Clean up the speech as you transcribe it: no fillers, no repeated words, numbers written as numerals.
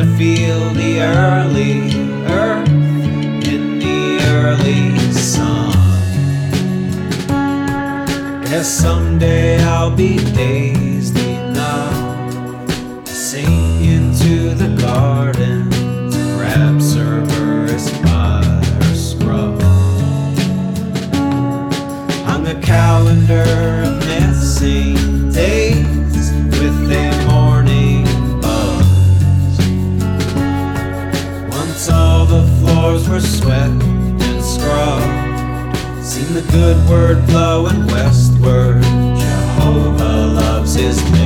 to feel the early earth in the early sun. Guess someday I'll be dazed enough to sink into the garden, to grab Cerberus by her scrub. Hung a calendar of missing days with a morning buzz. Once all the floors were swept and scrubbed, seen the good word blowing westward. Jehovah loves his men.